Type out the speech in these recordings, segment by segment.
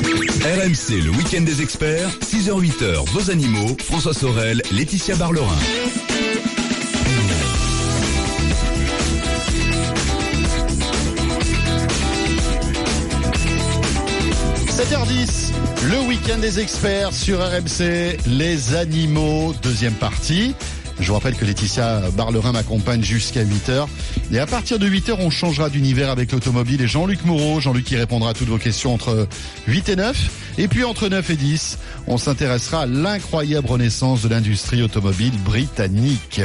RMC, le week-end des experts, 6h-8h, vos animaux, François Sorel, Laetitia Barlerin. – 7h10, le week-end des experts sur RMC, les animaux, deuxième partie. Je vous rappelle que Laetitia Barlerin m'accompagne jusqu'à 8h. Et à partir de 8h, on changera d'univers avec l'automobile et Jean-Luc Moreau. Jean-Luc qui répondra à toutes vos questions entre 8 et 9. Et puis entre 9 et 10, on s'intéressera à l'incroyable renaissance de l'industrie automobile britannique.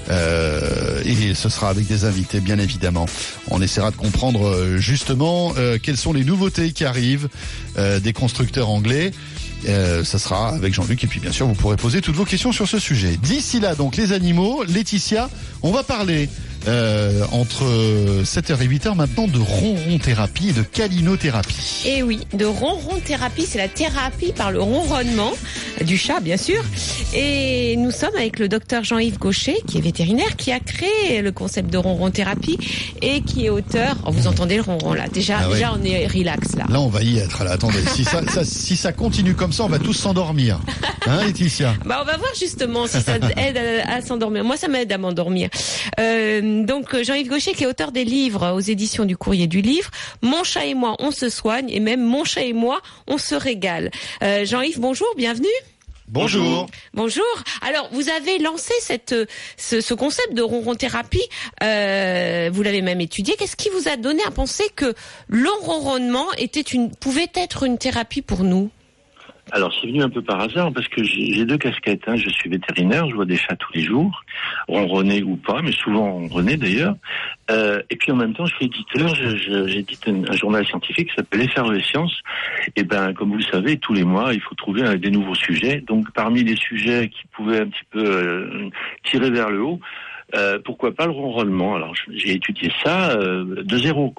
Et ce sera avec des invités, bien évidemment. On essaiera de comprendre justement quelles sont les nouveautés qui arrivent des constructeurs anglais. Ça sera avec Jean-Luc et puis bien sûr vous pourrez poser toutes vos questions sur ce sujet. D'ici là donc les animaux, Laetitia, on va parler entre 7h et 8h maintenant de ronron-thérapie et de calinothérapie. Et oui, de ronron-thérapie, c'est la thérapie par le ronronnement du chat bien sûr. Et nous sommes avec le docteur Jean-Yves Gaucher qui est vétérinaire, qui a créé le concept de ronron-thérapie et qui est auteur. Oh, vous entendez le ronron là, déjà on est relax là. Là on va y être là, attendez, si ça continue comme ça on va tous s'endormir. Hein Laetitia? On va voir justement si ça aide à s'endormir. Moi ça m'aide à m'endormir. Donc Jean-Yves Gaucher qui est auteur des livres aux éditions du Courrier du Livre, Mon chat et moi on se soigne et même Mon chat et moi on se régale. Jean-Yves, bonjour, bienvenue. Bonjour. Bonjour. Alors, vous avez lancé ce concept de ronron-thérapie. Vous l'avez même étudié. Qu'est-ce qui vous a donné à penser que l'enronronnement pouvait être une thérapie pour nous? Alors, c'est venu un peu par hasard parce que j'ai deux casquettes. Je suis vétérinaire, je vois des chats tous les jours, ronronner ou pas, mais souvent ronronner d'ailleurs. Et puis en même temps, je suis éditeur. J'édite un journal scientifique qui s'appelle Effervescence. Et comme vous le savez, tous les mois, il faut trouver des nouveaux sujets. Donc, parmi les sujets qui pouvaient un petit peu tirer vers le haut, pourquoi pas le ronronnement. Alors j'ai étudié ça de zéro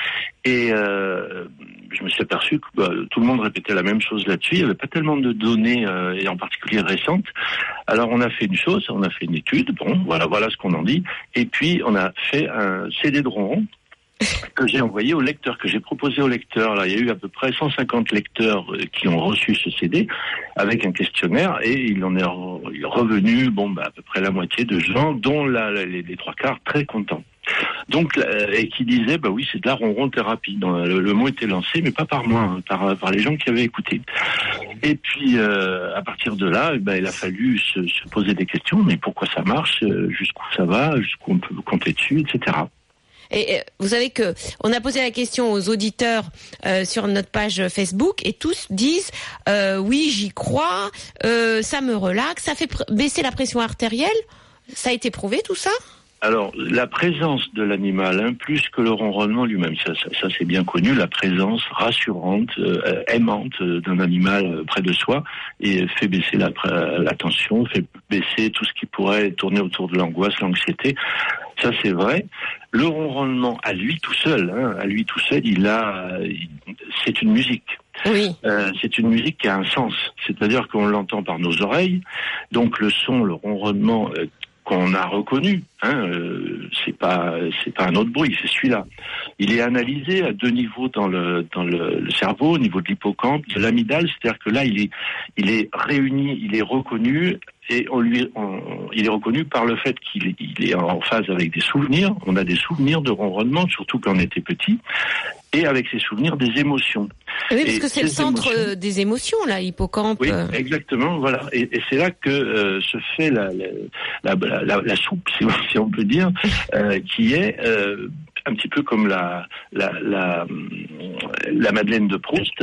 et je me suis aperçu que tout le monde répétait la même chose là-dessus. Il n'y avait pas tellement de données et en particulier récentes. Alors on a fait une étude. Bon, voilà ce qu'on en dit. Et puis on a fait un CD de ronron que j'ai envoyé au lecteur, que j'ai proposé au lecteur. Là, il y a eu à peu près 150 lecteurs qui ont reçu ce CD avec un questionnaire et il en est revenu, à peu près la moitié de gens, dont les trois quarts très contents. Donc, et qui disaient, oui, c'est de la ronron-thérapie. Le mot était lancé, mais pas par moi, par les gens qui avaient écouté. Et puis, à partir de là, il a fallu se poser des questions. Mais pourquoi ça marche? Jusqu'où ça va? Jusqu'où on peut compter dessus, etc. Et vous savez que on a posé la question aux auditeurs sur notre page Facebook et tous disent oui, j'y crois, ça me relaxe, ça fait baisser la pression artérielle. Ça a été prouvé tout ça? Alors, la présence de l'animal, plus que le ronronnement lui-même, ça c'est bien connu, la présence rassurante, aimante d'un animal près de soi et fait baisser la tension, fait baisser tout ce qui pourrait tourner autour de l'angoisse, l'anxiété. Ça c'est vrai. Le ronronnement à lui tout seul, c'est une musique. Oui. C'est une musique qui a un sens. C'est-à-dire qu'on l'entend par nos oreilles. Donc le son, le ronronnement qu'on a reconnu, c'est pas un autre bruit, c'est celui-là. Il est analysé à deux niveaux dans le cerveau, au niveau de l'hippocampe, de l'amygdale, c'est-à-dire que là il est réuni, il est reconnu. Et il est reconnu par le fait qu'il est en phase avec des souvenirs. On a des souvenirs de ronronnement, surtout quand on était petit, et avec ces souvenirs des émotions. Oui, parce que c'est le centre des émotions, là, hippocampe. Oui, exactement, voilà. Et c'est là que se fait la soupe, si on peut dire, qui est un petit peu comme la Madeleine de Proust.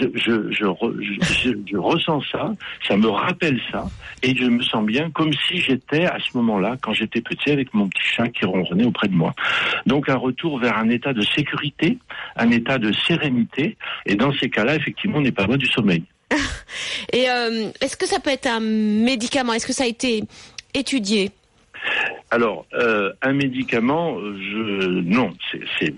Je ressens ça me rappelle ça, et je me sens bien comme si j'étais à ce moment-là, quand j'étais petit, avec mon petit chat qui ronronnait auprès de moi. Donc un retour vers un état de sécurité, un état de sérénité, et dans ces cas-là, effectivement, on n'est pas loin du sommeil. Et est-ce que ça peut être un médicament? Est-ce que ça a été étudié? Alors, un médicament, non, c'est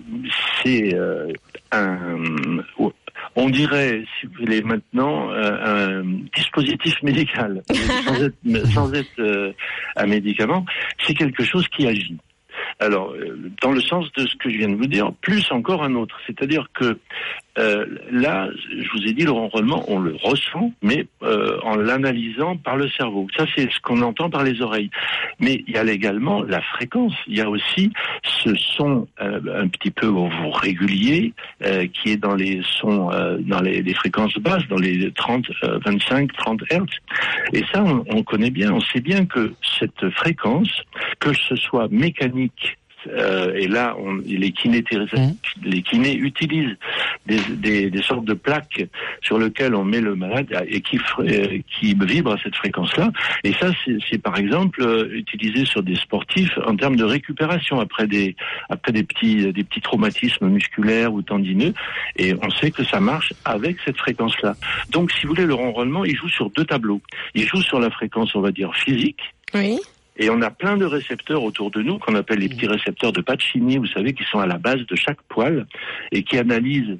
on dirait, si vous voulez maintenant, un dispositif médical, sans être un médicament. C'est quelque chose qui agit. Alors, dans le sens de ce que je viens de vous dire, plus encore un autre. C'est-à-dire que là, je vous ai dit, le ronronnement, on le ressent, mais en l'analysant par le cerveau. Ça, c'est ce qu'on entend par les oreilles. Mais il y a également la fréquence. Il y a aussi ce son un petit peu régulier qui est dans les sons, dans les fréquences basses, dans les 25, 30 Hertz. Et ça, on connaît bien. On sait bien que cette fréquence, que ce soit mécanique, et là, les kinés utilisent des sortes de plaques sur lesquelles on met le malade et qui vibre à cette fréquence-là. Et ça, c'est par exemple utilisé sur des sportifs en termes de récupération après des petits traumatismes musculaires ou tendineux. Et on sait que ça marche avec cette fréquence-là. Donc, si vous voulez, le ronronnement, il joue sur deux tableaux. Il joue sur la fréquence, on va dire, physique. Oui. Et on a plein de récepteurs autour de nous, qu'on appelle les petits récepteurs de Pacini, vous savez, qui sont à la base de chaque poil et qui analysent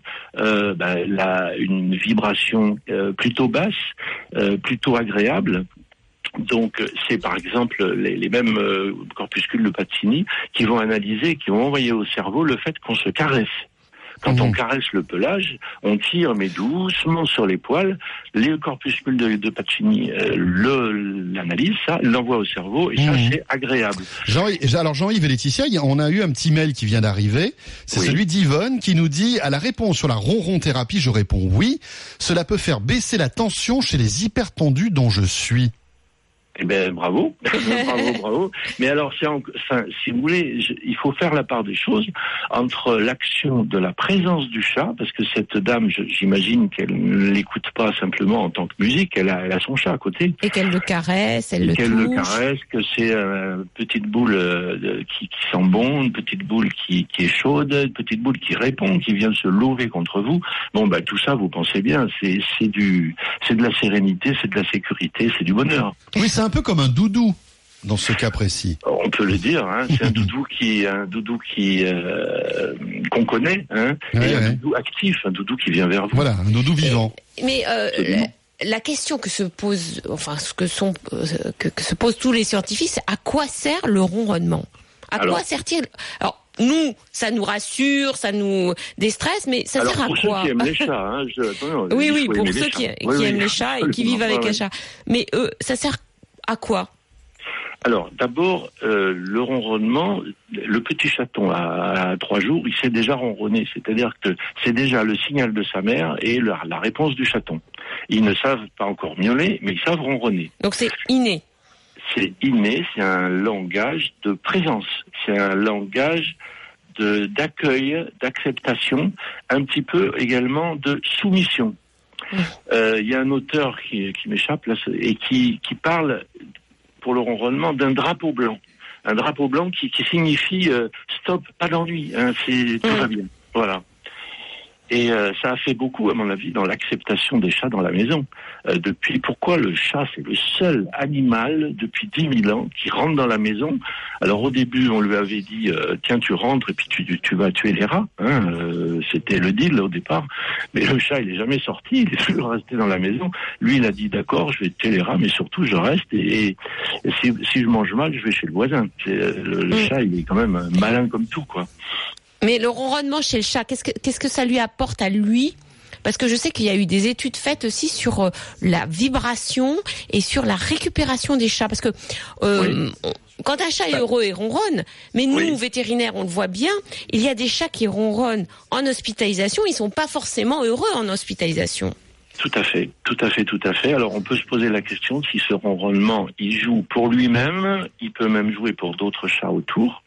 une vibration plutôt basse, plutôt agréable. Donc, c'est par exemple les mêmes corpuscules de Pacini qui vont analyser, qui vont envoyer au cerveau le fait qu'on se caresse. Quand on caresse le pelage, on tire mais doucement sur les poils. Les corpuscules de Pacini l'analysent, ça, l'envoie au cerveau et ça, c'est agréable. Alors Jean-Yves et Laetitia, on a eu un petit mail qui vient d'arriver. C'est celui d'Yvonne qui nous dit, à la réponse sur la ronron-thérapie, je réponds oui. Cela peut faire baisser la tension chez les hypertendus dont je suis. Eh ben, bravo. bravo. Mais alors, si vous voulez, il faut faire la part des choses entre l'action de la présence du chat, parce que cette dame, j'imagine qu'elle ne l'écoute pas simplement en tant que musique, elle a son chat à côté. Et qu'elle le caresse, qu'elle le caresse, que c'est une petite boule qui sent bon, une petite boule qui est chaude, une petite boule qui répond, qui vient se lever contre vous. Bon, ben, tout ça, vous pensez bien, c'est de la sérénité, c'est de la sécurité, c'est du bonheur. Oui, c'est un peu comme un doudou dans ce cas précis. On peut le dire, hein, c'est un doudou qu'on connaît, hein, un doudou actif, un doudou qui vient vers vous. Voilà, un doudou vivant. Mais la question que se pose, que se posent tous les scientifiques, c'est à quoi sert le ronronnement ? Quoi sert-il ? Alors, nous, ça nous rassure, ça nous déstresse, mais ça sert à quoi ? Pour ceux qui aiment les chats, hein, oui, pour ceux qui aiment les chats et qui vivent avec un chat. Mais ça sert à quoi ? Alors, d'abord, le ronronnement, le petit chaton à 3 jours, il sait déjà ronronner. C'est-à-dire que c'est déjà le signal de sa mère et la réponse du chaton. Ils ne savent pas encore miauler, mais ils savent ronronner. Donc c'est inné. C'est inné, c'est un langage de présence. C'est un langage d'accueil, d'acceptation, un petit peu également de soumission. Il y a un auteur qui m'échappe là, et qui parle pour le ronronnement d'un drapeau blanc. Un drapeau blanc qui signifie stop, pas d'ennui, hein, tout va bien. Voilà. Et ça a fait beaucoup, à mon avis, dans l'acceptation des chats dans la maison. Pourquoi le chat, c'est le seul animal depuis 10 000 ans qui rentre dans la maison. Alors au début, on lui avait dit, tiens, tu rentres et puis tu vas tuer les rats. Hein, c'était le deal au départ. Mais le chat, il est jamais sorti, il est toujours resté dans la maison. Lui, il a dit, d'accord, je vais tuer les rats, mais surtout, je reste et si je mange mal, je vais chez le voisin. Le chat, il est quand même malin comme tout, quoi. Mais le ronronnement chez le chat, qu'est-ce que ça lui apporte à lui ? Parce que je sais qu'il y a eu des études faites aussi sur la vibration et sur la récupération des chats. Parce que quand un chat est heureux, il ronronne. Mais nous, vétérinaires, on le voit bien, il y a des chats qui ronronnent en hospitalisation, ils sont pas forcément heureux en hospitalisation. Tout à fait. Alors on peut se poser la question si ce ronronnement, il joue pour lui-même, il peut même jouer pour d'autres chats autour.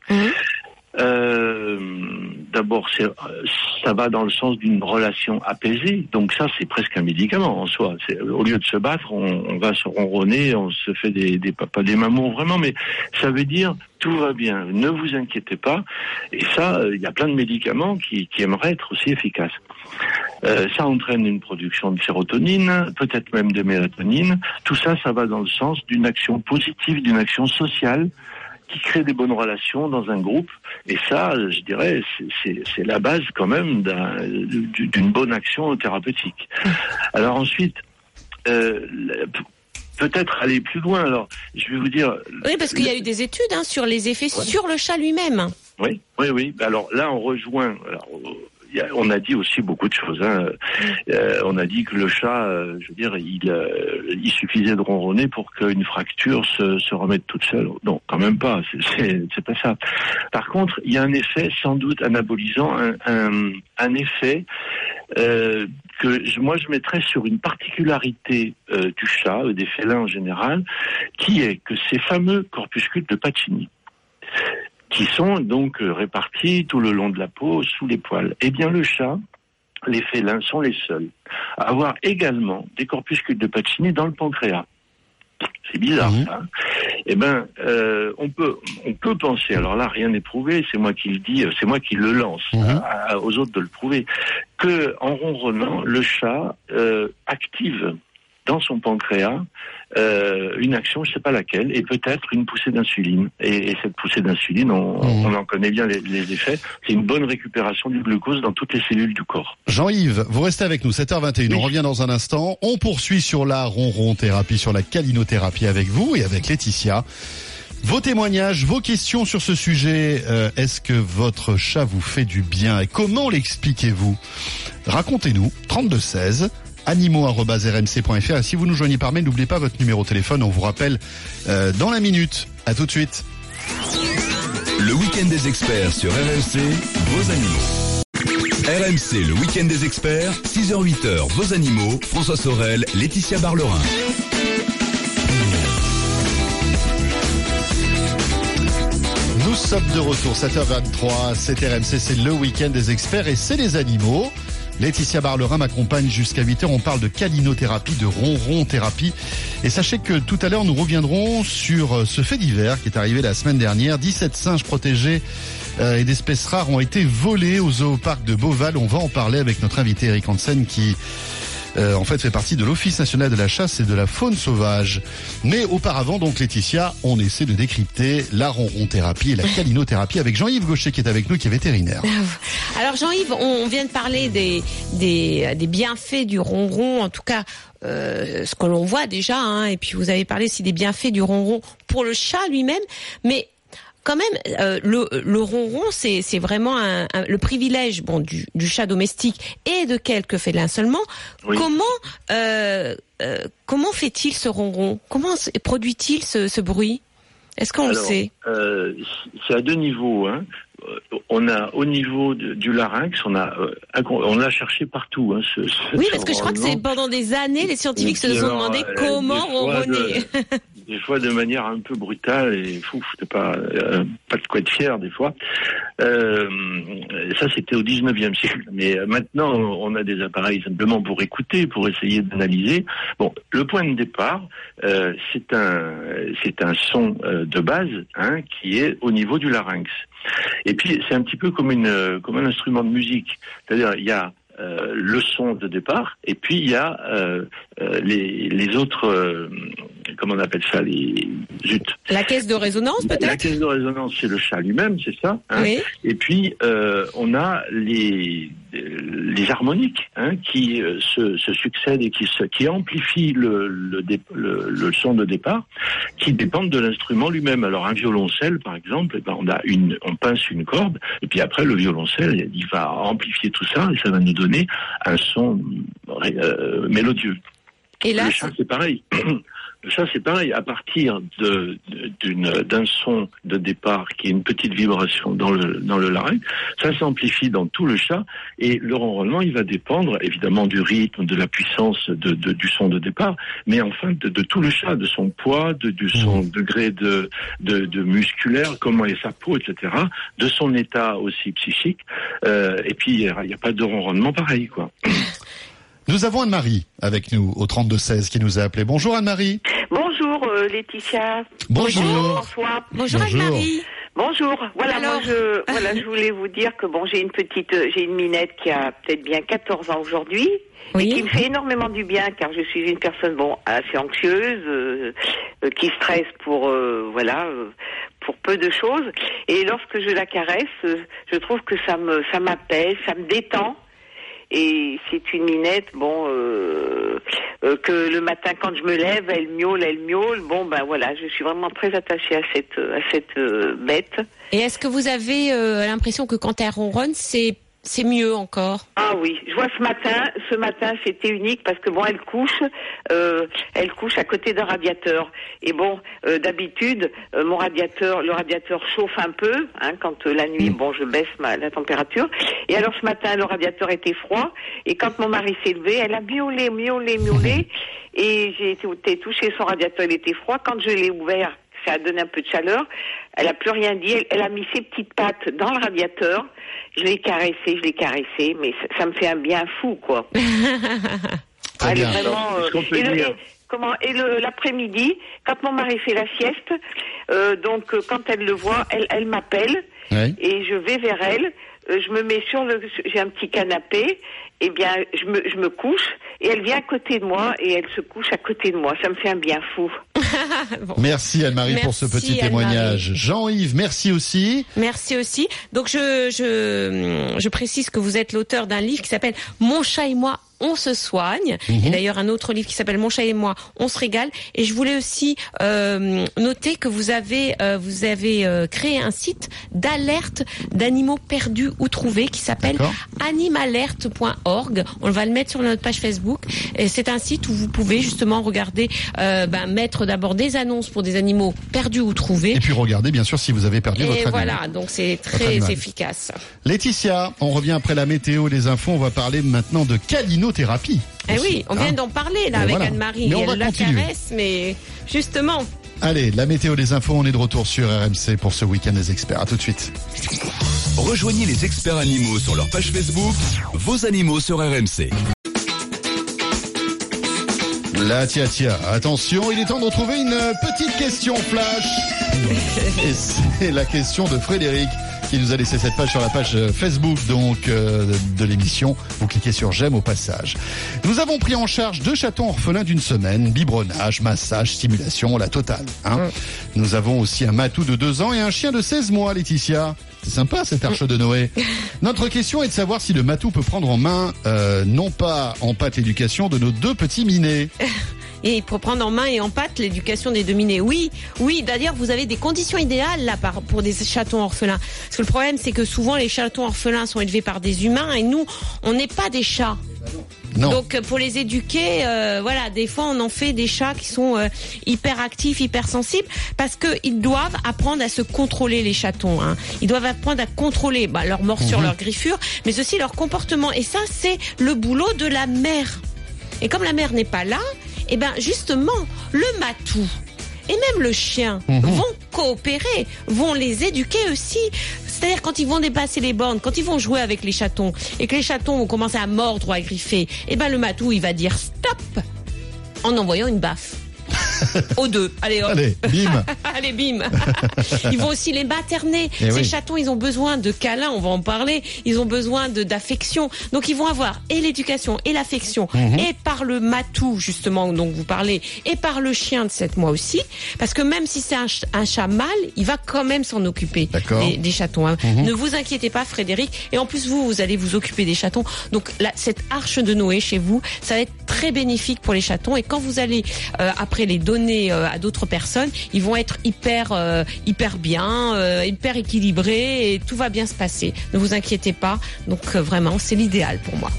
D'abord, ça va dans le sens d'une relation apaisée. Donc ça, c'est presque un médicament en soi. Au lieu de se battre, on va se ronronner, on se fait pas des mamours vraiment, mais ça veut dire tout va bien, ne vous inquiétez pas. Et ça, il y a plein de médicaments qui aimeraient être aussi efficaces. Ça entraîne une production de sérotonine, peut-être même de mélatonine. Tout ça, ça va dans le sens d'une action positive, d'une action sociale qui crée des bonnes relations dans un groupe. Et ça, je dirais, c'est la base quand même d'une bonne action thérapeutique. Alors ensuite, peut-être aller plus loin. Alors, je vais vous dire... Oui, parce qu'il y a eu des études sur les effets sur le chat lui-même. Oui. Alors là, on rejoint. On a dit aussi beaucoup de choses. On a dit que le chat, il suffisait de ronronner pour qu'une fracture se remette toute seule. Non, quand même pas. C'est pas ça. Par contre, il y a un effet sans doute anabolisant, un effet que moi je mettrais sur une particularité du chat, des félins en général, qui est que ces fameux corpuscules de Pacini, qui sont donc répartis tout le long de la peau, sous les poils. Eh bien, le chat, les félins sont les seuls à avoir également des corpuscules de Pacini dans le pancréas. C'est bizarre, ça. Eh ben, on peut penser, alors là, rien n'est prouvé, c'est moi qui le dis, c'est moi qui le lance aux autres de le prouver, que en ronronnant, le chat active dans son pancréas une action, je ne sais pas laquelle, et peut-être une poussée d'insuline. Et cette poussée d'insuline, on en connaît bien les effets. C'est une bonne récupération du glucose dans toutes les cellules du corps. Jean-Yves, vous restez avec nous, 7h21. Oui. On revient dans un instant. On poursuit sur la ronron-thérapie, sur la calinothérapie avec vous et avec Laetitia. Vos témoignages, vos questions sur ce sujet. Est-ce que votre chat vous fait du bien et comment l'expliquez-vous? Racontez-nous. 3216. animaux@rmc.fr. Et si vous nous joignez par mail, n'oubliez pas votre numéro de téléphone. On vous rappelle dans la minute. À tout de suite. Le week-end des experts sur RMC, vos animaux. RMC, le week-end des experts, 6h-8h, vos animaux, François Sorel, Laetitia Barlerin. Nous sommes de retour, 7h23, c'est RMC, c'est le week-end des experts et c'est les animaux. Laetitia Barlerin m'accompagne jusqu'à 8h. On parle de calinothérapie, de ronron-thérapie. Et sachez que tout à l'heure, nous reviendrons sur ce fait divers qui est arrivé la semaine dernière. 17 singes protégés et d'espèces rares ont été volés au zooparc de Beauval. On va en parler avec notre invité Eric Hansen qui en fait fait partie de l'Office national de la chasse et de la faune sauvage. Mais auparavant, donc Laetitia, on essaie de décrypter la ronron-thérapie et la calinothérapie avec Jean-Yves Gaucher qui est avec nous, qui est vétérinaire. Alors Jean-Yves, on vient de parler des bienfaits du ronron, en tout cas ce que l'on voit déjà, et puis vous avez parlé aussi des bienfaits du ronron pour le chat lui-même, mais quand même, le ronron, c'est vraiment le privilège du chat domestique et de quelques félins seulement. Oui. Comment fait-il ce ronron? Comment produit-il ce bruit? Est-ce qu'on le sait? C'est à deux niveaux. On a au niveau du larynx, on l'a cherché partout. Oui, parce que je crois que c'est pendant des années, les scientifiques se sont demandé comment ronronner. Des fois de manière un peu brutale et c'était pas de quoi être fier des fois. Ça c'était au 19e siècle. Mais maintenant on a des appareils simplement pour écouter, pour essayer d'analyser. Bon, le point de départ, c'est un son de base qui est au niveau du larynx. Et puis c'est un petit peu comme un instrument de musique. C'est-à-dire il y a le son de départ et puis il y a les autres comment on appelle ça, la caisse de résonance peut-être. La caisse de résonance, c'est le chat lui-même, c'est ça. Oui. Et puis on a les harmoniques qui se succèdent et qui amplifient le son de départ, qui dépendent de l'instrument lui-même. Alors un violoncelle par exemple, on pince une corde et puis après le violoncelle il va amplifier tout ça et ça va nous donner un son mélodieux. Et là, le chat c'est pareil. Le chat, c'est pareil. À partir d'un son de départ qui est une petite vibration dans le larynx, ça s'amplifie dans tout le chat et le ronronnement, il va dépendre évidemment du rythme, de la puissance du son de départ, mais enfin de tout le chat, de son poids, de son degré de musculaire, comment est sa peau, etc., de son état aussi psychique. Et puis il n'y a pas de ronronnement pareil, quoi. Nous avons Anne-Marie avec nous au 3216 qui nous a appelé. Bonjour Anne-Marie. Bonjour Laetitia. Bonjour François. Bonjour Anne-Marie. Bonjour. Voilà, alors... je voulais vous dire que j'ai une minette qui a peut-être bien 14 ans aujourd'hui. Oui. Et qui me fait énormément du bien car je suis une personne assez anxieuse, qui stresse pour peu de choses. Et lorsque je la caresse, je trouve que ça m'apaise, ça me détend. Et c'est une minette, que le matin quand je me lève, elle miaule. Bon, ben voilà, je suis vraiment très attachée à cette bête. Et est-ce que vous avez l'impression que quand elle ronronne, c'est mieux encore? Ah oui, je vois ce matin c'était unique parce que bon, elle couche à côté d'un radiateur. Et bon, d'habitude, le radiateur chauffe un peu, hein, quand la nuit, bon, je baisse la température. Et alors ce matin, le radiateur était froid. Et quand mon mari s'est levé, elle a miaulé. Et j'ai été toucher son radiateur, il était froid. Quand je l'ai ouvert, ça a donné un peu de chaleur. Elle a plus rien dit. Elle a mis ses petites pattes dans le radiateur. Je l'ai caressé, mais ça me fait un bien fou, quoi. Très bien. Vraiment, l'après-midi, quand mon mari fait la sieste, donc quand elle le voit, elle m'appelle, ouais. Et je vais vers elle. Je me mets j'ai un petit canapé, et bien je me couche et elle vient à côté de moi et elle se couche à côté de moi. Ça me fait un bien fou. Bon. Merci Anne-Marie pour ce petit témoignage. Jean-Yves, merci aussi. Merci aussi. Donc je précise que vous êtes l'auteur d'un livre qui s'appelle Mon chat et moi, on se soigne. Et d'ailleurs un autre livre qui s'appelle Mon chat et moi, on se régale. Et je voulais aussi noter que vous avez créé un site d'alerte d'animaux perdus ou trouvés qui s'appelle animalerte.org. On va le mettre sur notre page Facebook. Et c'est un site où vous pouvez justement regarder, mettre d'abord des annonces pour des animaux perdus ou trouvés. Et puis regardez bien sûr si vous avez perdu votre animal. Et voilà, donc c'est très efficace. Laetitia, on revient après la météo, les infos. On va parler maintenant de calinothérapie. Eh oui, on vient d'en parler là avec Anne-Marie. Elle la caresse, mais justement. Allez, la météo, les infos, on est de retour sur RMC pour ce week-end des experts. À tout de suite. Rejoignez les experts animaux sur leur page Facebook, vos animaux sur RMC. La tia, attention, il est temps de retrouver une petite question flash. Et c'est la question de Frédéric qui nous a laissé cette page sur la page Facebook de l'émission. Vous cliquez sur j'aime au passage. Nous avons pris en charge 2 chatons orphelins d'une semaine, biberonnage, massage, stimulation, la totale. Nous avons aussi un matou de 2 ans et un chien de 16 mois, Laetitia. C'est sympa cette arche de Noé. Notre question est de savoir si le matou peut prendre en main, non pas en pâte l'éducation de nos 2 petits minés. Et il peut prendre en main et en pâte l'éducation des 2 minés. Oui. D'ailleurs, vous avez des conditions idéales là pour des chatons orphelins. Parce que le problème, c'est que souvent les chatons orphelins sont élevés par des humains et nous, on n'est pas des chats. Non. Donc pour les éduquer, des fois on en fait des chats qui sont hyper actifs, hyper sensibles, parce que ils doivent apprendre à se contrôler, les chatons. Ils doivent apprendre à contrôler leur morsure, leur griffure, mais aussi leur comportement. Et ça, c'est le boulot de la mère. Et comme la mère n'est pas là, justement, le matou et même le chien vont coopérer, vont les éduquer aussi. C'est-à-dire quand ils vont dépasser les bornes, quand ils vont jouer avec les chatons et que les chatons vont commencer à mordre ou à griffer, le matou il va dire stop en envoyant une baffe. Aux 2. Allez, hop. Allez, bim. Allez, bim. Ils vont aussi les materner. Ces chatons, ils ont besoin de câlins, on va en parler. Ils ont besoin d'affection. Donc, ils vont avoir et l'éducation et l'affection. Et par le matou, justement, dont vous parlez, et par le chien de 7 mois aussi. Parce que même si c'est un chat mâle, il va quand même s'en occuper des chatons. Ne vous inquiétez pas, Frédéric. Et en plus, vous allez vous occuper des chatons. Donc, cette arche de Noé chez vous, ça va être très bénéfique pour les chatons. Et quand vous allez, après les donner à d'autres personnes, ils vont être hyper bien, hyper équilibrés et tout va bien se passer. Ne vous inquiétez pas. Donc vraiment, c'est l'idéal pour moi.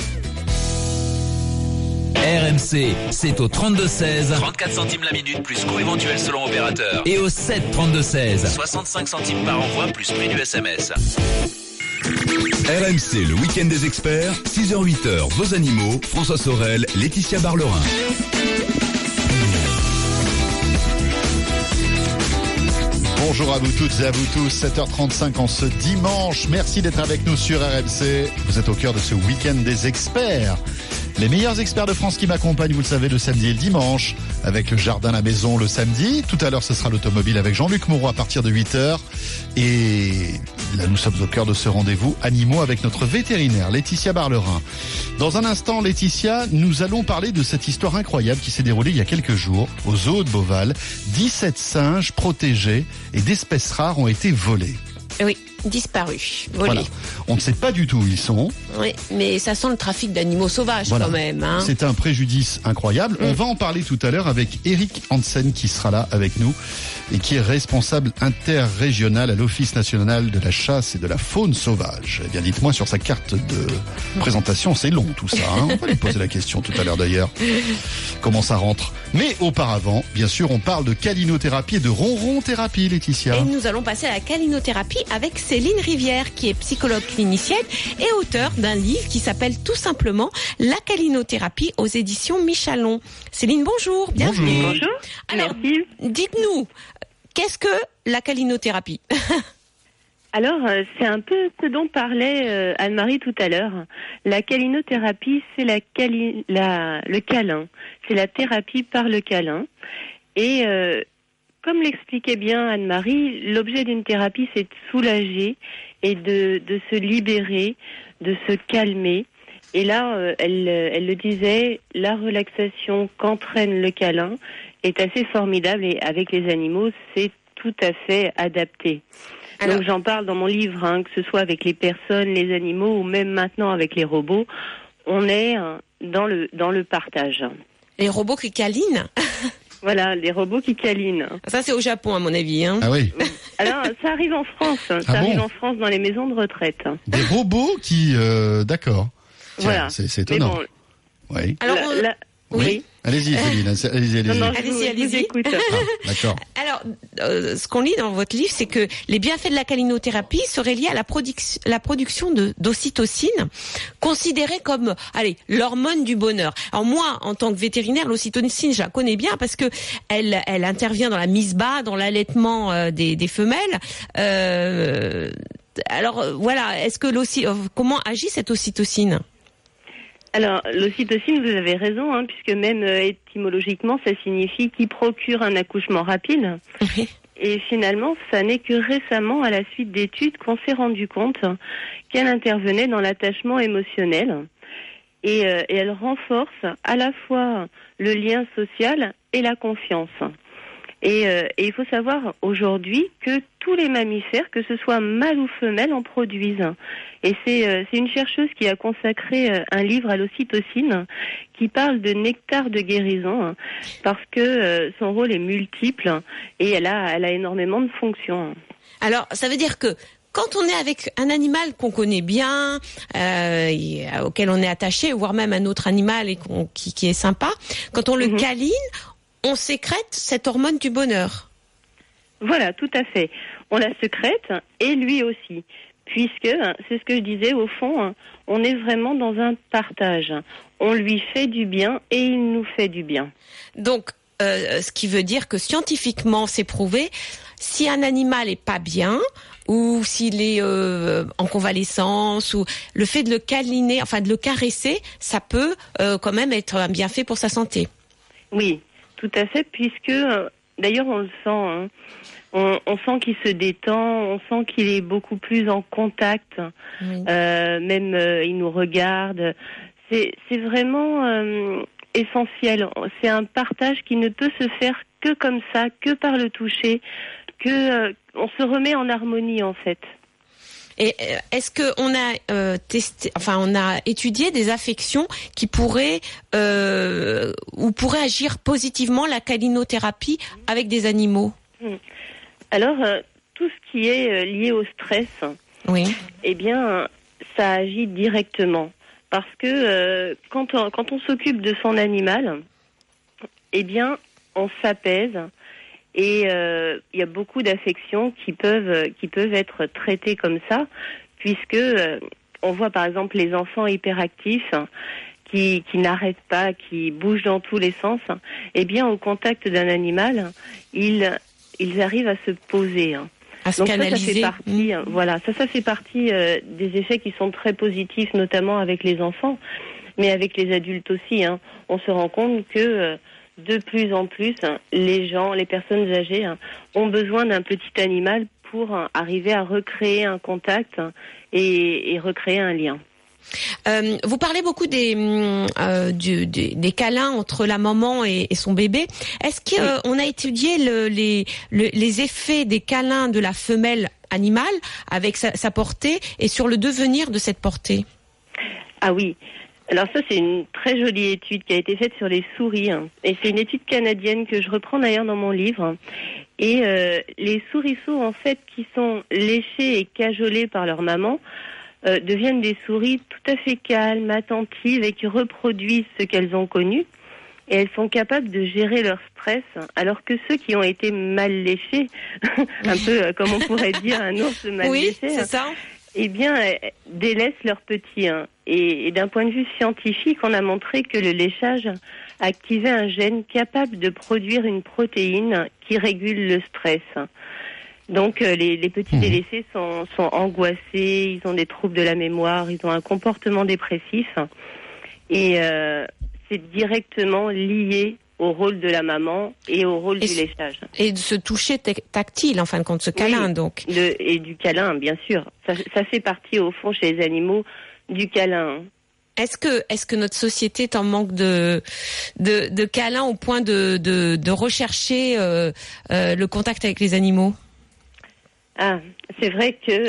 RMC, c'est au 32-16. 34 centimes la minute plus coût éventuel selon opérateur. Et au 7-32-16. 65 centimes par envoi plus prix du SMS. RMC, le week-end des experts, 6h-8h, vos animaux, François Sorel, Laetitia Barlerin. Bonjour à vous toutes et à vous tous, 7h35 en ce dimanche. Merci d'être avec nous sur RMC. Vous êtes au cœur de ce week-end des experts. Les meilleurs experts de France qui m'accompagnent, vous le savez, le samedi et le dimanche, avec le jardin à la maison le samedi. Tout à l'heure, ce sera l'automobile avec Jean-Luc Moreau à partir de 8h. Et là, nous sommes au cœur de ce rendez-vous animaux avec notre vétérinaire, Laetitia Barlerin. Dans un instant, Laetitia, nous allons parler de cette histoire incroyable qui s'est déroulée il y a quelques jours au zoo de Beauval. 17 singes protégés et d'espèces rares ont été volés. Oui, disparus, volés. Voilà. On ne sait pas du tout où ils sont. Oui, mais ça sent le trafic d'animaux sauvages quand même. Hein. C'est un préjudice incroyable. On va en parler tout à l'heure avec Eric Hansen qui sera là avec nous et qui est responsable interrégional à l'Office national de la chasse et de la faune sauvage. Eh bien, dites-moi sur sa carte de présentation, c'est long tout ça. Hein. On va lui poser la question tout à l'heure d'ailleurs. Comment ça rentre? Mais auparavant, bien sûr, on parle de calinothérapie et de ronron-thérapie, Laetitia. Et nous allons passer à la calinothérapie avec Céline Rivière, qui est psychologue clinicienne et auteure d'un livre qui s'appelle tout simplement La calinothérapie aux éditions Michalon. Céline, bonjour, bienvenue. Bonjour. Alors, merci. Dites-nous, qu'est-ce que la calinothérapie? Alors, c'est un peu ce dont parlait Anne-Marie tout à l'heure. La calinothérapie, c'est le câlin. C'est la thérapie par le câlin. Et comme l'expliquait bien Anne-Marie, l'objet d'une thérapie, c'est de soulager et de se libérer, de se calmer. Et là, elle le disait, la relaxation qu'entraîne le câlin est assez formidable et avec les animaux, c'est tout à fait adapté. Alors, donc j'en parle dans mon livre, hein, que ce soit avec les personnes, les animaux ou même maintenant avec les robots, on est dans le partage. Les robots qui câlinent? Voilà, les robots qui câlinent. Ça, c'est au Japon, à mon avis. Hein. Ah oui. Alors, ça arrive en France. Ça arrive en France dans les maisons de retraite. Des robots qui... d'accord. Tiens, Voilà. C'est étonnant. Bon, oui. Alors, oui. Allez-y, Céline. Allez-y. Non, Allez-y. je vous écoute. Ah, d'accord. Alors, ce qu'on lit dans votre livre, c'est que les bienfaits de la calinothérapie seraient liés à la production d'ocytocine, considérée comme, l'hormone du bonheur. Alors moi, en tant que vétérinaire, l'ocytocine, je la connais bien parce que elle intervient dans la mise bas, dans l'allaitement des femelles. Alors voilà, comment agit cette ocytocine? Alors, l'ocytocine, vous avez raison, hein, puisque même étymologiquement, ça signifie qui procure un accouchement rapide. Oui. Et finalement, ça n'est que récemment, à la suite d'études, qu'on s'est rendu compte qu'elle intervenait dans l'attachement émotionnel. Et elle renforce à la fois le lien social et la confiance. Et il faut savoir aujourd'hui que tous les mammifères, que ce soit mâles ou femelles, en produisent. Et c'est une chercheuse qui a consacré un livre à l'ocytocine qui parle de nectar de guérison parce que son rôle est multiple et elle a énormément de fonctions. Alors, ça veut dire que quand on est avec un animal qu'on connaît bien, auquel on est attaché, voire même un autre animal et qui est sympa, quand on le câline, on sécrète cette hormone du bonheur. Voilà, tout à fait. On la sécrète et lui aussi. Puisque, c'est ce que je disais, au fond, on est vraiment dans un partage. On lui fait du bien et il nous fait du bien. Donc, ce qui veut dire que scientifiquement, c'est prouvé, si un animal est pas bien, ou s'il est en convalescence, ou le fait de le câliner, enfin de le caresser, ça peut quand même être un bienfait pour sa santé. Oui, tout à fait, puisque, d'ailleurs on le sent, hein, on sent qu'il se détend, on sent qu'il est beaucoup plus en contact, même il nous regarde. C'est vraiment essentiel. C'est un partage qui ne peut se faire que comme ça, que par le toucher, que on se remet en harmonie en fait. Et est-ce que on a étudié des affections qui pourraient ou pourraient agir positivement la calinothérapie avec des animaux? Alors tout ce qui est lié au stress, eh bien ça agit directement parce que quand on s'occupe de son animal, eh bien on s'apaise. Et il y a beaucoup d'affections qui peuvent être traitées comme ça, puisque on voit par exemple les enfants hyperactifs qui n'arrêtent pas, qui bougent dans tous les sens. Eh bien, au contact d'un animal, ils arrivent à se poser. À se canaliser. Ça fait partie. Voilà, ça fait partie des effets qui sont très positifs, notamment avec les enfants, mais avec les adultes aussi. On se rend compte que de plus en plus, les personnes âgées ont besoin d'un petit animal pour arriver à recréer un contact et recréer un lien. Vous parlez beaucoup des câlins entre la maman et son bébé. Est-ce qu'on a étudié les effets des câlins de la femelle animal avec sa portée et sur le devenir de cette portée. Ah oui. Alors ça, c'est une très jolie étude qui a été faite sur les souris. Et c'est une étude canadienne que je reprends d'ailleurs dans mon livre. Et les souriceaux, en fait, qui sont léchés et cajolés par leur maman, deviennent des souris tout à fait calmes, attentives et qui reproduisent ce qu'elles ont connu. Et elles sont capables de gérer leur stress, alors que ceux qui ont été mal léchés, un peu comme on pourrait dire un ours mal léché, c'est ça. Eh bien, délaissent leurs petits. Et d'un point de vue scientifique, on a montré que le léchage activait un gène capable de produire une protéine qui régule le stress. Donc, les petits délaissés sont angoissés, ils ont des troubles de la mémoire, ils ont un comportement dépressif. Et c'est directement lié au rôle de la maman et au rôle du léchage. Et de ce toucher tactile, en fin de compte, ce câlin, donc. Et du câlin, bien sûr. Ça fait partie, au fond, chez les animaux, du câlin. Est-ce que notre société est en manque de câlin au point de rechercher le contact avec les animaux? Ah, c'est vrai que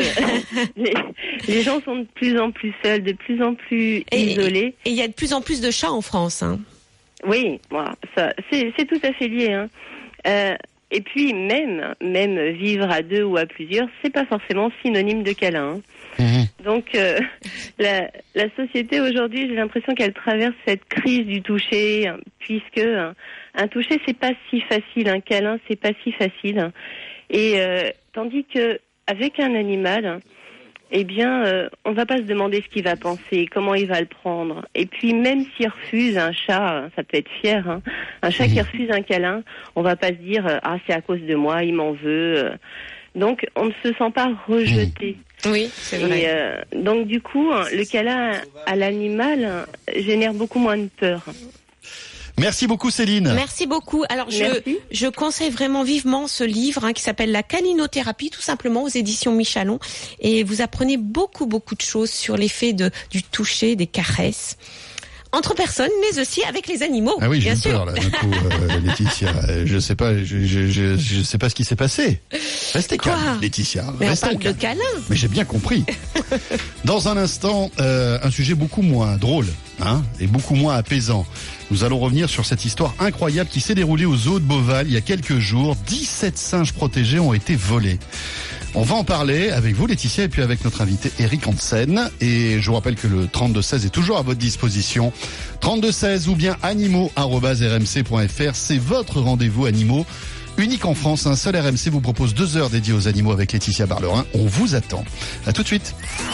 les gens sont de plus en plus seuls, de plus en plus isolés. Et il y a de plus en plus de chats en France, hein. Oui, ça, c'est tout à fait lié, hein. Et puis même vivre à deux ou à plusieurs, c'est pas forcément synonyme de câlin, hein. Donc la société aujourd'hui, j'ai l'impression qu'elle traverse cette crise du toucher, puisque un toucher c'est pas si facile, un câlin c'est pas si facile. Et tandis que avec un animal, eh bien, on va pas se demander ce qu'il va penser, comment il va le prendre. Et puis, même s'il refuse un chat, ça peut être fier, hein, un chat qui refuse un câlin, on va pas se dire ah c'est à cause de moi, il m'en veut. Donc, on ne se sent pas rejeté. Oui, c'est vrai. Et donc, du coup, le câlin à l'animal génère beaucoup moins de peur. Merci beaucoup Céline. Merci beaucoup. Alors je conseille vraiment vivement ce livre qui s'appelle La caninothérapie, tout simplement aux éditions Michalon, et vous apprenez beaucoup de choses sur l'effet du toucher, des caresses entre personnes, mais aussi avec les animaux. Ah oui, j'ai bien eu sûr. peur là, d'un coup, Laetitia. Je sais pas ce qui s'est passé. Restez calme, Laetitia. Mais restez on parle de câlin. Mais j'ai bien compris. Dans un instant, un sujet beaucoup moins drôle, et beaucoup moins apaisant. Nous allons revenir sur cette histoire incroyable qui s'est déroulée au zoo de Beauval il y a quelques jours. 17 singes protégés ont été volés. On va en parler avec vous, Laetitia, et puis avec notre invité Eric Hansen. Et je vous rappelle que le 3216 est toujours à votre disposition. 3216 ou bien animaux@rmc.fr. C'est votre rendez-vous animaux. Unique en France, un seul RMC vous propose 2 heures dédiées aux animaux avec Laetitia Barlerin. On vous attend. À tout de suite.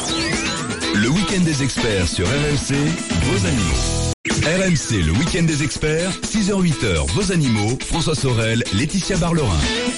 Le week-end des experts sur RMC, vos animaux. RMC, le week-end des experts, 6h-8h, vos animaux, François Sorel, Laetitia Barlerin.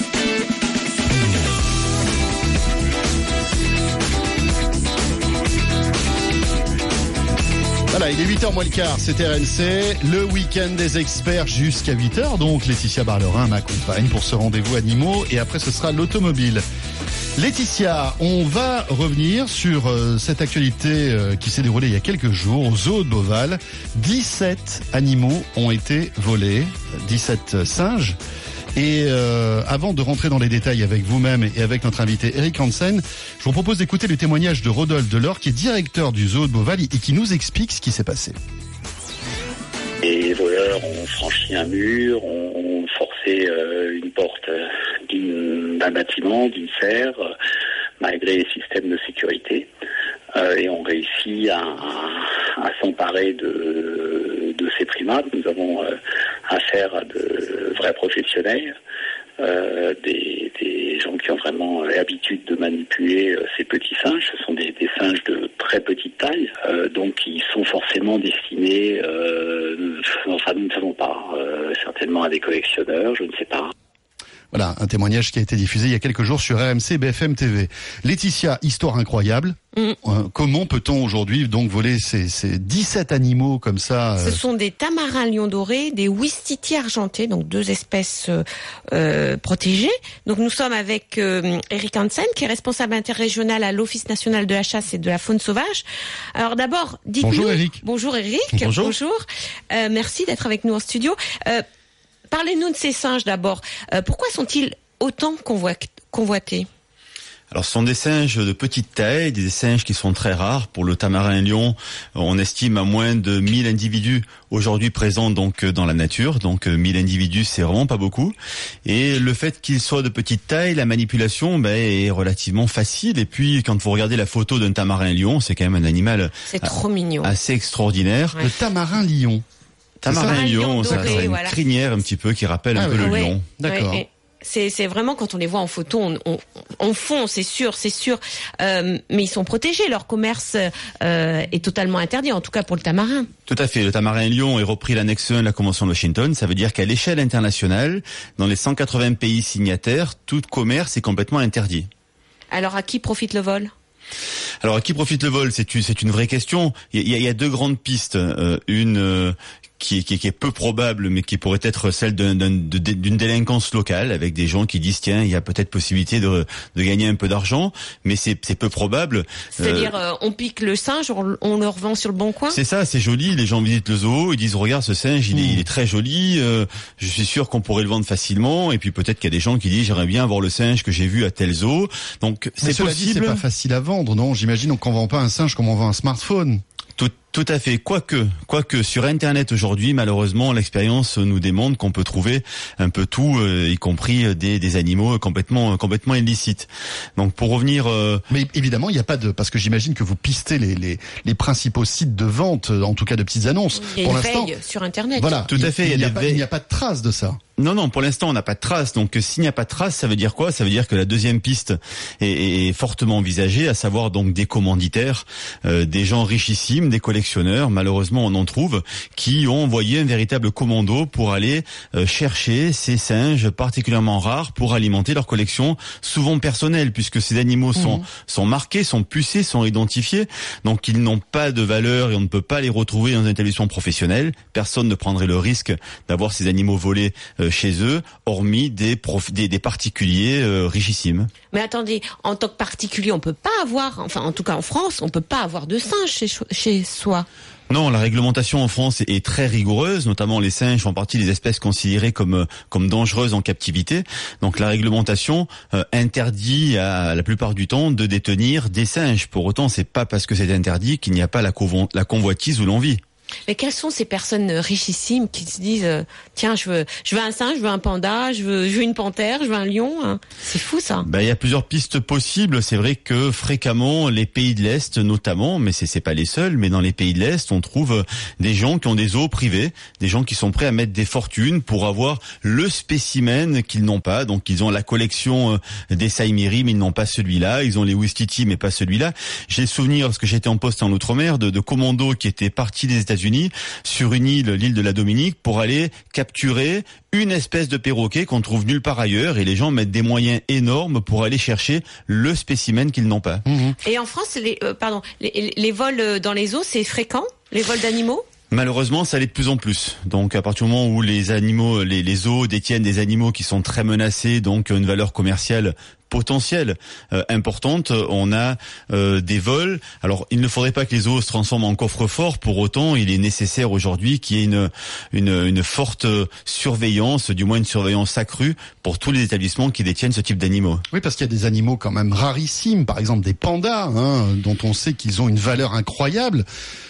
Voilà, il est 8h moins le quart, c'est RMC, le week-end des experts jusqu'à 8h. Donc Laetitia Barlerin m'accompagne pour ce rendez-vous animaux et après ce sera l'automobile. Laetitia, on va revenir sur cette actualité qui s'est déroulée il y a quelques jours au zoo de Beauval. 17 animaux ont été volés, 17 singes. Et avant de rentrer dans les détails avec vous-même et avec notre invité Eric Hansen, je vous propose d'écouter le témoignage de Rodolphe Delors, qui est directeur du zoo de Beauval et qui nous explique ce qui s'est passé. Les voleurs ont franchi un mur, ont forcé une porte d'un bâtiment, d'une serre, malgré les systèmes de sécurité, et ont réussi à s'emparer de ces primates. Nous avons affaire à de vrais professionnels, des gens qui ont vraiment l'habitude de manipuler ces petits singes. Ce sont des singes de très petite taille, donc ils sont forcément destinés, enfin nous ne savons pas, certainement à des collectionneurs, je ne sais pas. Voilà, un témoignage qui a été diffusé il y a quelques jours sur RMC et BFM TV. Laetitia, histoire incroyable. Comment peut-on aujourd'hui donc voler ces 17 animaux comme ça Ce sont des tamarins lions dorés, des ouistitiers argentés, donc 2 espèces protégées. Donc nous sommes avec Eric Hansen, qui est responsable interrégional à l'Office national de la chasse et de la faune sauvage. Alors d'abord, dites-nous... Bonjour Eric. Bonjour Eric. Bonjour. Merci d'être avec nous en studio. Parlez-nous de ces singes d'abord. Pourquoi sont-ils autant convoités ? Alors, ce sont des singes de petite taille, des singes qui sont très rares. Pour le tamarin lion, on estime à moins de 1000 individus aujourd'hui présents donc dans la nature. Donc 1000 individus, c'est vraiment pas beaucoup. Et le fait qu'ils soient de petite taille, la manipulation est relativement facile. Et puis, quand vous regardez la photo d'un tamarin lion, c'est quand même un animal trop mignon, assez extraordinaire. Ouais. Le tamarin lion. Tamarin lion, doré, ça a une crinière un petit peu qui rappelle un peu le lion. D'accord. Ouais. C'est vraiment, quand on les voit en photo, on fond, c'est sûr. Mais ils sont protégés. Leur commerce est totalement interdit, en tout cas pour le tamarin. Tout à fait. Le tamarin lion est repris l'annexe 1 de la Convention de Washington. Ça veut dire qu'à l'échelle internationale, dans les 180 pays signataires, tout commerce est complètement interdit. Alors à qui profite le vol ? Alors à qui profite le vol ? C'est une vraie question. Il y a deux grandes pistes. Une qui est peu probable, mais qui pourrait être celle d'une délinquance locale, avec des gens qui disent tiens, il y a peut-être possibilité de gagner un peu d'argent, mais c'est peu probable. C'est-à-dire on pique le singe, on le revend sur le bon coin. C'est ça, c'est joli. Les gens visitent le zoo, ils disent regarde ce singe, il est très joli. Je suis sûr qu'on pourrait le vendre facilement. Et puis peut-être qu'il y a des gens qui disent j'aimerais bien avoir le singe que j'ai vu à tel zoo. Donc c'est possible. C'est pas facile à vendre, non ? J'imagine qu'on vend pas un singe comme on vend un smartphone. Tout à fait. Quoique sur Internet aujourd'hui, malheureusement, l'expérience nous démontre qu'on peut trouver un peu tout, y compris des animaux complètement illicites. Donc pour revenir, mais évidemment, il n'y a pas de, parce que j'imagine que vous pistez les principaux sites de vente, en tout cas de petites annonces. Il y a une veille sur Internet. Voilà, tout à fait. Il n'y a pas de trace de ça. Non, pour l'instant, on n'a pas de trace. Donc, s'il n'y a pas de trace, ça veut dire quoi ? Ça veut dire que la deuxième piste est fortement envisagée, à savoir donc des commanditaires, des gens richissimes, des collectionneurs. Malheureusement, on en trouve qui ont envoyé un véritable commando pour aller chercher ces singes particulièrement rares pour alimenter leur collection, souvent personnelle, puisque ces animaux sont marqués, sont pucés, sont identifiés. Donc, ils n'ont pas de valeur et on ne peut pas les retrouver dans un établissement professionnel. Personne ne prendrait le risque d'avoir ces animaux volés chez eux, hormis des particuliers richissimes. Mais attendez, en tant que particulier, on peut pas avoir, enfin en tout cas en France, on peut pas avoir de singes chez soi. Non, la réglementation en France est très rigoureuse, notamment les singes font partie des espèces considérées comme dangereuses en captivité. Donc la réglementation interdit à la plupart du temps de détenir des singes. Pour autant, c'est pas parce que c'est interdit qu'il n'y a pas la convoitise ou l'envie. Mais quelles sont ces personnes richissimes qui se disent tiens, je veux un singe, je veux un panda, je veux une panthère, je veux un lion, hein. C'est fou ça. Il y a plusieurs pistes possibles. C'est vrai que fréquemment les pays de l'Est notamment, mais c'est pas les seuls, mais dans les pays de l'Est, on trouve des gens qui ont des zoos privés, des gens qui sont prêts à mettre des fortunes pour avoir le spécimen qu'ils n'ont pas. Donc ils ont la collection des saïmiris, mais ils n'ont pas celui-là. Ils ont les ouistiti, mais pas celui-là. J'ai le souvenir, parce que j'étais en poste en Outre-mer, de commandos qui étaient partis des États-Unis sur une île, l'île de la Dominique, pour aller capturer une espèce de perroquet qu'on trouve nulle part ailleurs, et les gens mettent des moyens énormes pour aller chercher le spécimen qu'ils n'ont pas. Et en France, les vols dans les zoos, c'est fréquent, les vols d'animaux ? Malheureusement, ça l'est de plus en plus. Donc, à partir du moment où les animaux, les zoos détiennent des animaux qui sont très menacés, donc une valeur commerciale potentielle importante, on a des vols. Alors, il ne faudrait pas que les zoos se transforment en coffre-fort. Pour autant, il est nécessaire aujourd'hui qu'il y ait une forte surveillance, du moins une surveillance accrue pour tous les établissements qui détiennent ce type d'animaux. Oui, parce qu'il y a des animaux quand même rarissimes, par exemple des pandas, dont on sait qu'ils ont une valeur incroyable.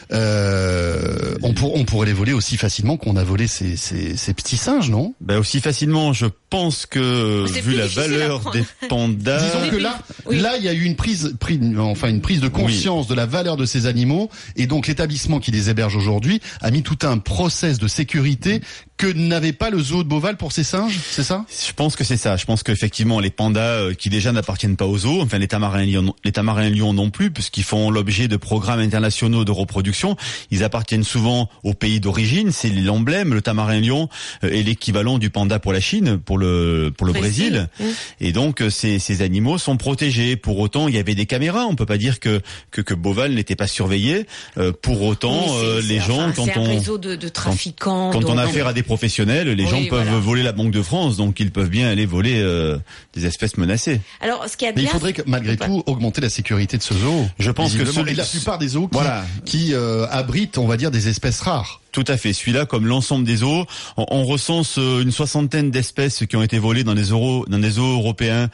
On pourrait les voler aussi facilement qu'on a volé ces petits singes, non ? Aussi facilement, je pense que vu la valeur des pandas. Disons que là, il y a eu une prise de conscience de la valeur de ces animaux, et donc l'établissement qui les héberge aujourd'hui a mis tout un process de sécurité que n'avait pas le zoo de Beauval pour ces singes, c'est ça ? Je pense que c'est ça. Je pense qu'effectivement les pandas qui déjà n'appartiennent pas aux zoos, enfin les tamarins lions non plus, puisqu'ils font l'objet de programmes internationaux de reproduction, ils appartiennent souvent au pays d'origine. C'est l'emblème. Le tamarin lion est l'équivalent du panda pour la Chine, pour le Brésil. Et donc ces animaux sont protégés. Pour autant, il y avait des caméras. On peut pas dire que Beauval n'était pas surveillé. Pour autant, les gens, c'est un réseau de trafiquants. Quand on a affaire à des professionnels, les gens peuvent voler la Banque de France, donc ils peuvent bien aller voler des espèces menacées. Alors, ce qui Mais il faudrait malgré tout augmenter la sécurité de ce zoo. Je pense que la plupart des zoos qui abritent, on va dire, des espèces rares. Tout à fait. Celui-là, comme l'ensemble des zoos, on recense une 60aine d'espèces qui ont été volées dans les zoos européens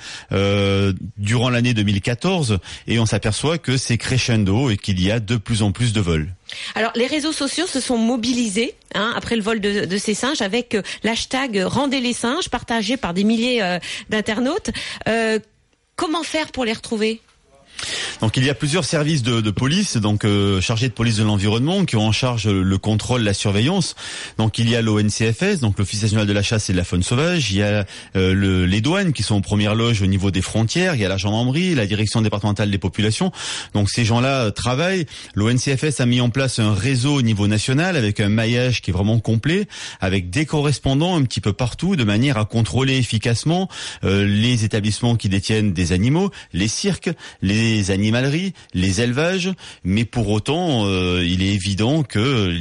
durant l'année 2014, et on s'aperçoit que c'est crescendo et qu'il y a de plus en plus de vols. Alors, les réseaux sociaux se sont mobilisés après le vol de ces singes avec l'hashtag Rendez les singes, partagé par des milliers d'internautes. Comment faire pour les retrouver ? Donc il y a plusieurs services de police, donc chargés de police de l'environnement, qui ont en charge le contrôle, la surveillance. Donc il y a l'ONCFS, donc l'Office national de la chasse et de la faune sauvage. Il y a les douanes qui sont en première loge au niveau des frontières. Il y a la gendarmerie, la direction départementale des populations. Donc ces gens-là travaillent. L'ONCFS a mis en place un réseau au niveau national avec un maillage qui est vraiment complet, avec des correspondants un petit peu partout, de manière à contrôler efficacement les établissements qui détiennent des animaux, les cirques, les animaleries, les élevages, mais pour autant, il est évident que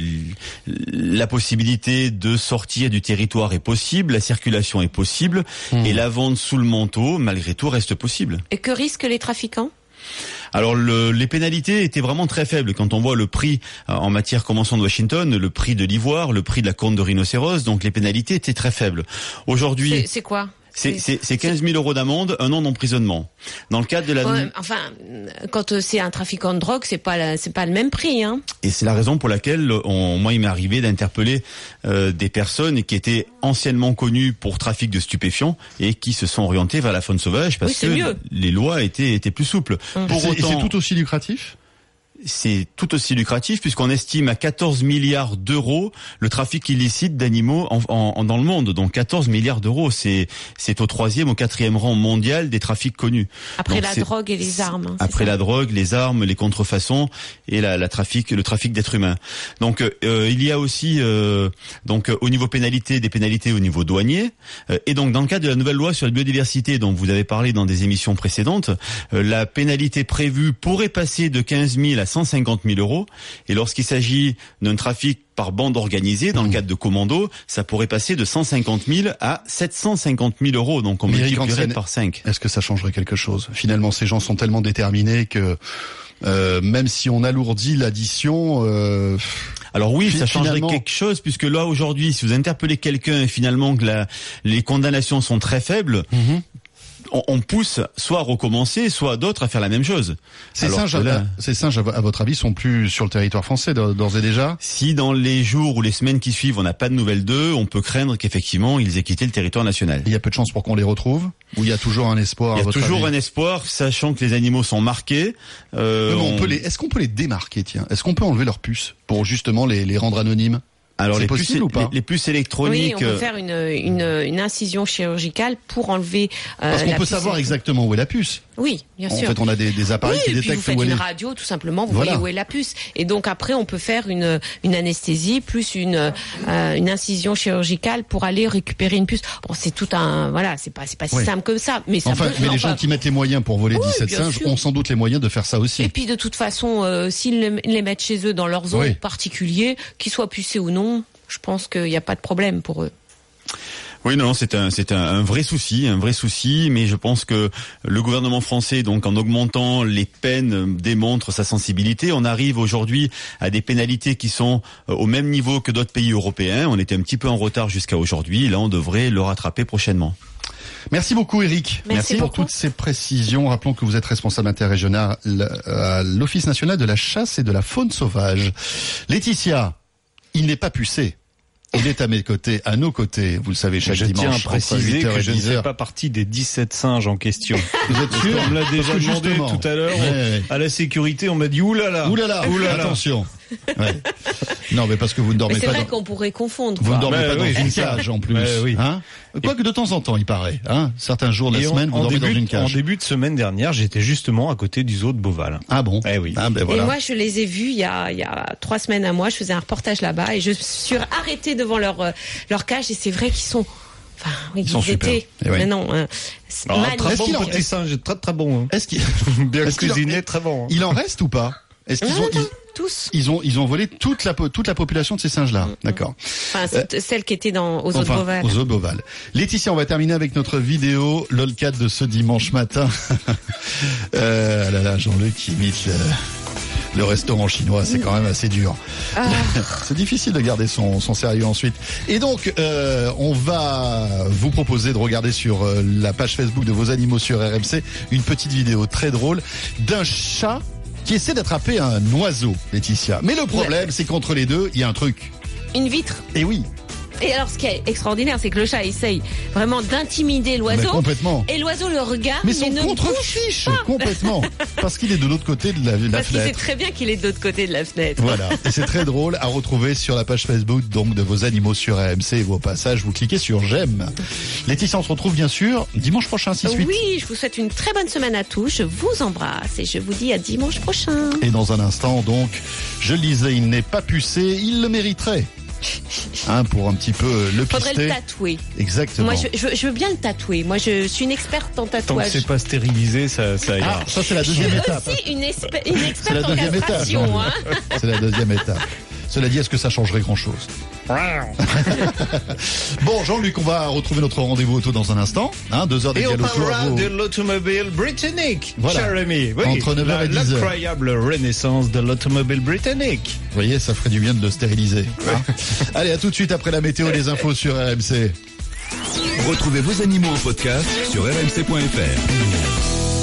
la possibilité de sortir du territoire est possible, la circulation est possible, et la vente sous le manteau, malgré tout, reste possible. Et que risquent les trafiquants ? Alors les pénalités étaient vraiment très faibles quand on voit le prix en matière convention de Washington, le prix de l'ivoire, le prix de la corne de rhinocéros, donc les pénalités étaient très faibles. Aujourd'hui, c'est quoi ? C'est 15 000 euros d'amende, 1 an d'emprisonnement. Dans le cadre de la... Enfin, quand c'est un trafiquant de drogue, c'est pas le même prix, hein. Et c'est la raison pour laquelle moi, il m'est arrivé d'interpeller des personnes qui étaient anciennement connues pour trafic de stupéfiants et qui se sont orientées vers la faune sauvage parce que les lois étaient plus souples. Pour autant, c'est tout aussi lucratif ? C'est tout aussi lucratif puisqu'on estime à 14 milliards d'euros le trafic illicite d'animaux dans le monde. Donc 14 milliards d'euros, c'est au 3e, au 4e rang mondial des trafics connus. Après la drogue et les armes. Après la drogue, les armes, les contrefaçons et le trafic d'êtres humains. Donc il y a aussi donc au niveau pénalité, des pénalités au niveau douanier. Et donc dans le cadre de la nouvelle loi sur la biodiversité dont vous avez parlé dans des émissions précédentes, la pénalité prévue pourrait passer de 15 000 à 150 000 euros. Et lorsqu'il s'agit d'un trafic par bande organisée, dans le cadre de commando, ça pourrait passer de 150 000 à 750 000 euros. Donc on multiplierait par 5. Est-ce que ça changerait quelque chose ? Finalement, ces gens sont tellement déterminés que même si on alourdit l'addition... Alors oui, ça changerait quelque chose, puisque là, aujourd'hui, si vous interpellez quelqu'un et finalement que les condamnations sont très faibles... On pousse soit à recommencer, soit d'autres à faire la même chose. Ces singes, à votre avis, sont plus sur le territoire français d'ores et déjà ? Si dans les jours ou les semaines qui suivent, on n'a pas de nouvelles d'eux, on peut craindre qu'effectivement, ils aient quitté le territoire national. Il y a peu de chances pour qu'on les retrouve ? Ou il y a toujours un espoir ? Il y a toujours un espoir, sachant que les animaux sont marqués. Est-ce qu'on peut les démarquer, tiens ? Est-ce qu'on peut enlever leurs puces pour justement les rendre anonymes ? Alors les puces électroniques. Oui, on peut faire une incision chirurgicale pour enlever. Parce qu'on peut savoir exactement où est la puce. Oui, bien sûr. En fait, on a des appareils qui détectent où elle est. Vous faites une radio, tout simplement, vous voyez où est la puce. Et donc après, on peut faire une anesthésie plus une incision chirurgicale pour aller récupérer une puce. Bon, c'est tout c'est pas si simple comme ça, mais ça peut. Mais les gens qui mettent les moyens pour voler 17 singes ont sans doute les moyens de faire ça aussi. Et puis de toute façon, s'ils les mettent chez eux dans leur zone particulier, qu'ils soient pucés ou non, je pense qu'il n'y a pas de problème pour eux. Oui, non, c'est un vrai souci, mais je pense que le gouvernement français, donc en augmentant les peines, démontre sa sensibilité. On arrive aujourd'hui à des pénalités qui sont au même niveau que d'autres pays européens. On était un petit peu en retard jusqu'à aujourd'hui. Là, on devrait le rattraper prochainement. Merci beaucoup Eric. Merci pour toutes ces précisions. Rappelons que vous êtes responsable interrégional à l'Office national de la chasse et de la faune sauvage. Laetitia, il n'est pas pucé. Il est à nos côtés, vous le savez, chaque dimanche. Je tiens à préciser que je ne fais pas partie des 17 singes en question. Vous êtes sûr ? On me l'a déjà demandé tout à l'heure. À la sécurité, on m'a dit oulala. Attention. Ouais. Non, mais parce que vous ne dormez pas. C'est vrai qu'on pourrait confondre. Vous ne dormez pas dans une cage en plus. Hein ? Quoique de temps en temps, il paraît. Hein ? Certains jours de la semaine, vous dormez dans une cage. En début de semaine dernière, j'étais justement à côté du zoo de Beauval. Ah bon ? Eh oui. Et moi, je les ai vus il y a 3 semaines à moi. Je faisais un reportage là-bas et je suis arrêtée devant leur cage et c'est vrai qu'ils sont... Enfin, oui, ils sont super. Mais non, très bon petit singe, très bon. Est-ce qu'il bien cuisiné, très bon. Il en reste ou pas ? Est-ce qu'ils tous. Ils ont volé toute la population de ces singes-là. D'accord. Enfin, celle qui était aux zoo de Beauval. Aux zoo de Beauval. Laetitia, on va terminer avec notre vidéo LOLCAT de ce dimanche matin. Jean-Luc qui imite Le restaurant chinois, c'est quand même assez dur. C'est difficile de garder son sérieux ensuite. Et donc, on va vous proposer de regarder sur la page Facebook de Vos Animaux sur RMC une petite vidéo très drôle d'un chat qui essaie d'attraper un oiseau, Laetitia. Mais le problème, c'est qu'entre les deux, il y a un truc. Une vitre. Et oui. Et alors, ce qui est extraordinaire, c'est que le chat essaye vraiment d'intimider l'oiseau. Mais complètement. Et l'oiseau le regarde, mais son contrefiche complètement. Parce qu'il est de l'autre côté de la fenêtre. Parce qu'il sait très bien qu'il est de l'autre côté de la fenêtre. Voilà. Et c'est très drôle à retrouver sur la page Facebook donc de Vos Animaux sur RMC. Et au passage, vous cliquez sur j'aime. Laetitia, on se retrouve bien sûr dimanche prochain, 6-8. Oui, je vous souhaite une très bonne semaine à tous. Je vous embrasse et je vous dis à dimanche prochain. Et dans un instant, donc, je le disais, il n'est pas pucé, il le mériterait. Pour un petit peu le pister. Faudrait le tatouer. Exactement. Moi, je veux bien le tatouer. Moi, je suis une experte en tatouage. Tant que c'est pas stérilisé, ça ira. Ça, c'est la deuxième étape. Je suis aussi une experte en castration. C'est la deuxième étape. Cela dit, est-ce que ça changerait grand-chose? Bon, Jean-Luc, on va retrouver notre rendez-vous auto dans un instant. 2 heures de dialogue. Et on parlera de l'automobile britannique, Jérémy. Oui, entre 9h et 10h. L'incroyable renaissance de l'automobile britannique. Vous voyez, ça ferait du bien de le stériliser. Allez, à tout de suite après la météo, les infos sur RMC. Retrouvez Vos Animaux en podcast sur rmc.fr.